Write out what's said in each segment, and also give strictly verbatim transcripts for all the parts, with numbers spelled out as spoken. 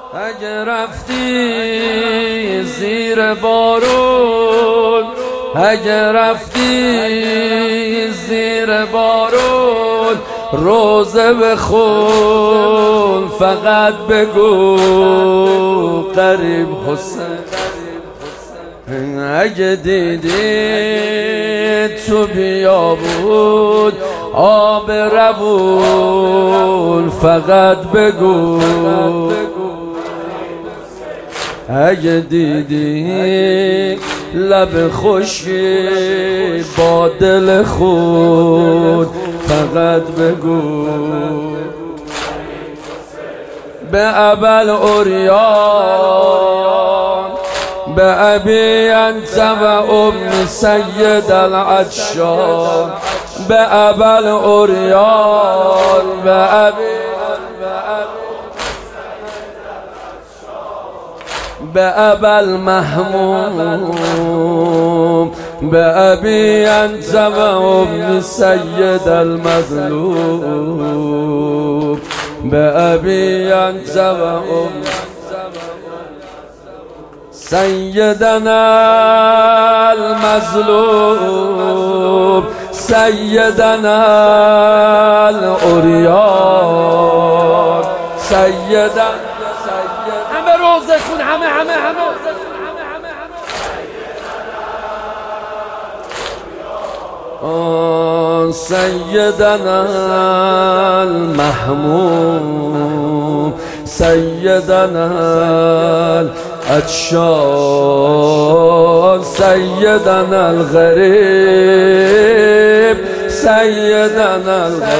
اگه رفتی زیر بارون، اگه رفتی زیر بارون، روزه بخون فقط بگو قریب حسین. اگه دیدی تو بیابون آب روون فقط بگو. اگه دیدی لب خشکی با دل خود فقط بگو. به ابل اوریان به ابی انت و ام سید العطشان، به ابل اوریان به ابی به ابل محموم به ابی انت و ام سید المظلوم، به ابی انت و ام سیدنا المظلوم، سیدنا الاوریان، سیدنا همه روزه خون، همه همه همه سیدنا المحموم، سیدنا العطشان، سیدنا الغریب، سیدنا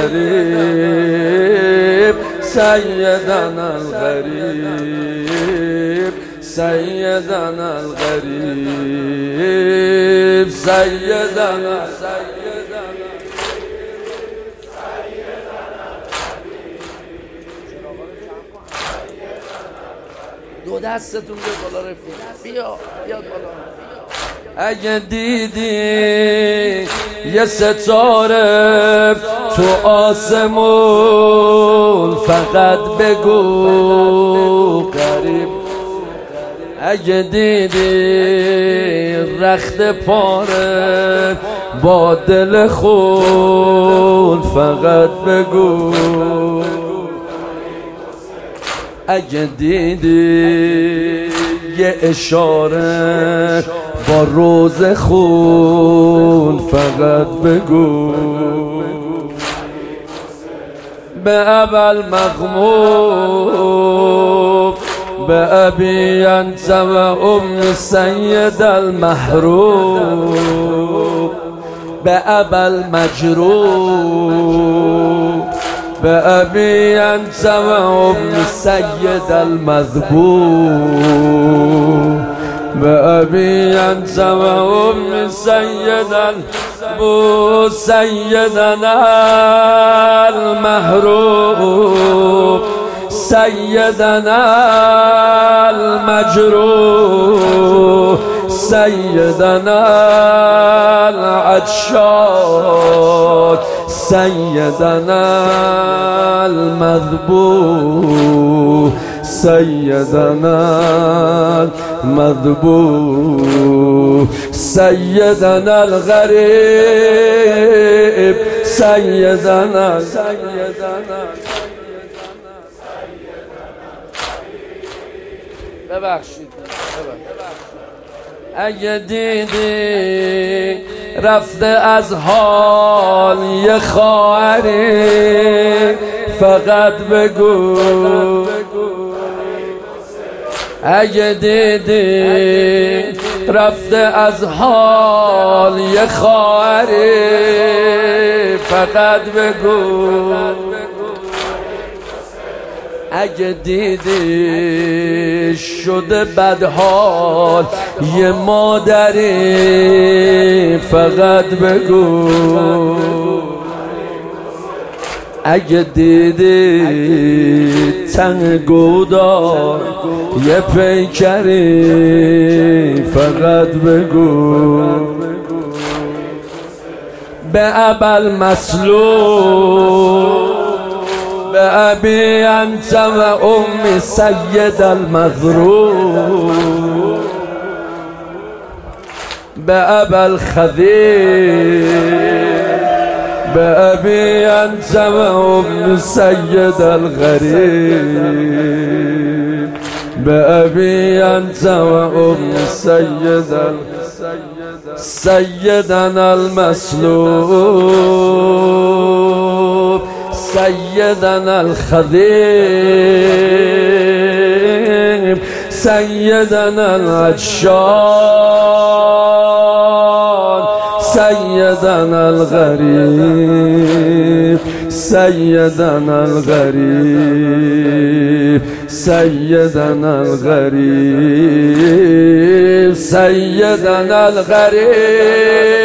الغریب، سیدنا الغریب، سیدنا الغریب، سیدنا دو دستتون به بالا رفیق، بیا بیا بالا. اگه دیدی یه ستاره تو آسمون فقط بگو قریب. اگه دیدی رخت پاره با دل خون فقط بگو. اگه دیدی یه اشاره با روز خون فقط بگو. به ابل مغموم به ابی انت و ام سید المحروم، به ابل مجروح به ابی انت و ام سید المذبوح، به ابی انت و ام سید المذبوح، سیدنا المحروم، سیدنا المجروح، سیدنا العطشان، سیدنا المذبوح، سیدنا المذبوح، سیدنا الغریب، سیدنا سیدنا ببخشید. اگه دیدی رفته از حال یه خواهری فقط بگو. اگه دیدی رفته از حال یه خواهری فقط بگو. اگه دیدی شده بدحال یه مادری فقط بگو. اگه دیدی تنگو دار یه پیکری فقط بگو. به ابل مسلوب بأبي أنت وأمي سيد المغرور بأبا الخذيل بأبي أنت وأمي سيد الغريب بأبي أنت وأمي سيد سيدنا المسلوب سيدنا الخذيب سيدنا العطشان سيدنا الغريب سيدنا الغريب سيدنا الغريب سيدنا الغريب